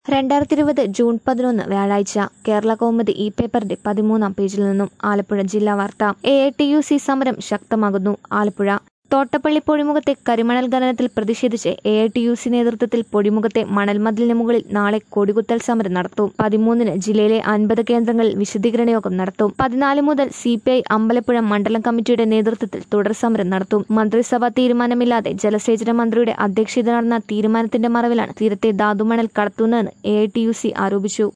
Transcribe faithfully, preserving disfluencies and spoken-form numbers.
രണ്ടായിരത്തി ഇരുപത് ജൂൺ പതിനൊന്ന് വ്യാഴാഴ്ച കേരള കൗമുദി ഇ പേപ്പറിന്റെ പതിമൂന്നാം പേജിൽ നിന്നും ആലപ്പുഴ ജില്ലാ വാർത്ത. A I T U C സമരം ശക്തമാകുന്നു. ആലപ്പുഴ തോട്ടപ്പള്ളി പൊഴിമുഖത്തെ കരിമണൽ ഖനനത്തിൽ പ്രതിഷേധിച്ച് A I T U C നേതൃത്വത്തിൽ പൊഴിമുഖത്തെ മണൽമതിലിന് മുകളിൽ നാളെ കൊടികുത്തൽ സമരം നടത്തും. പതിമൂന്നിന് ജില്ലയിലെ അൻപത് കേന്ദ്രങ്ങളിൽ വിശദീകരണ യോഗം നടത്തും. പതിനാല് മുതൽ സി പി ഐ അമ്പലപ്പുഴ മണ്ഡലം കമ്മിറ്റിയുടെ നേതൃത്വത്തിൽ തുടർ സമരം നടത്തും. മന്ത്രിസഭാ തീരുമാനമില്ലാതെ ജലസേചന മന്ത്രിയുടെ അധ്യക്ഷതയിൽ നടന്ന തീരുമാനത്തിന്റെ മറവിലാണ് തീരത്തെ ധാതുമണൽ കടത്തുന്നതെന്ന് A I T U C ആരോപിച്ചു.